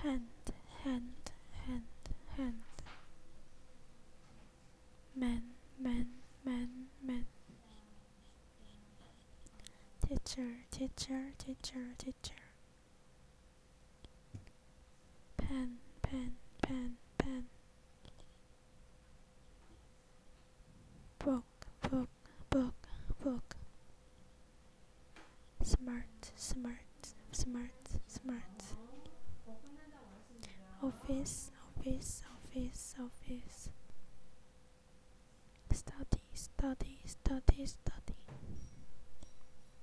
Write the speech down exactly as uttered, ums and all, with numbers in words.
hand, hand, hand, hand. Man, man, man, man. Teacher, teacher, teacher, teacher. Pen, pen, pen, pen. Book, book, book, book. Smart, smart, smart, smart. Office, office, office, office. Study,